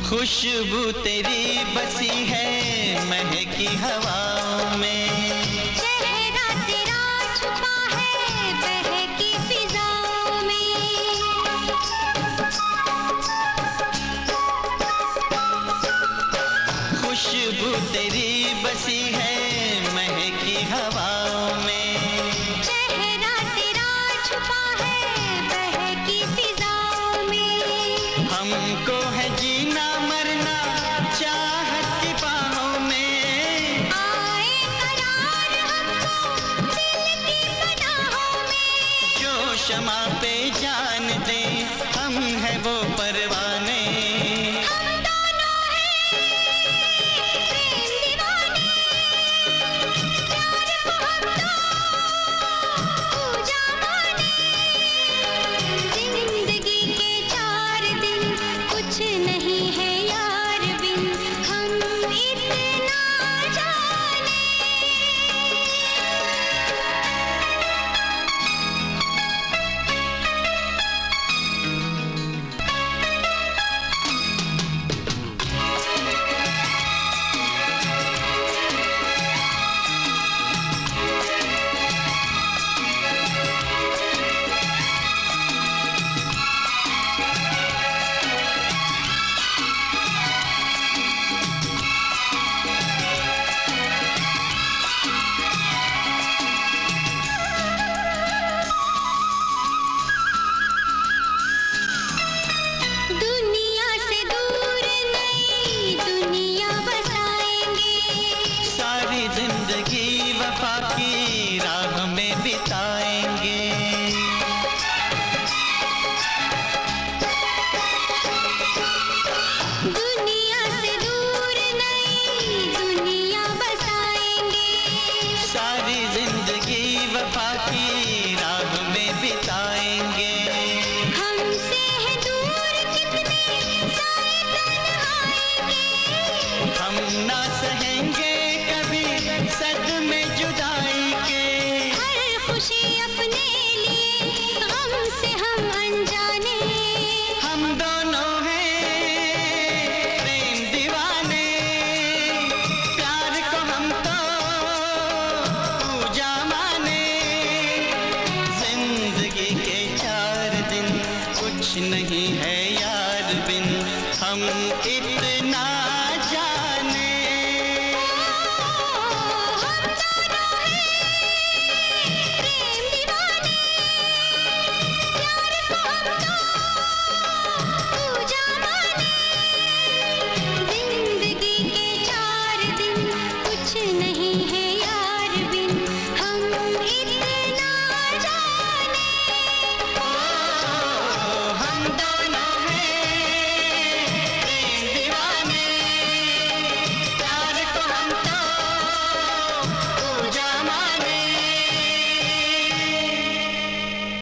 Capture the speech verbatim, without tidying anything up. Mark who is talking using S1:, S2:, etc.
S1: खुशबू तेरी बसी है महकी हवाओं में,
S2: चेहरा तेरा छुपा है बहकी फिजाओं में।
S1: खुशबू तेरी बसी है महकी हवाओं में,
S2: चेहरा तेरा छुपा है बहकी फिजाओं में।
S1: हमको है जीना मरना चाहत की बाहों में,
S2: आए करार हमको दिल की पनाहों में।
S1: जो शमा पे जान दे हम है वो परवाने।
S2: हम दोनों हैं प्रेम दीवाने, प्यार को हम तो पूजा माने। जिंदगी के चार दिन कुछ नहीं है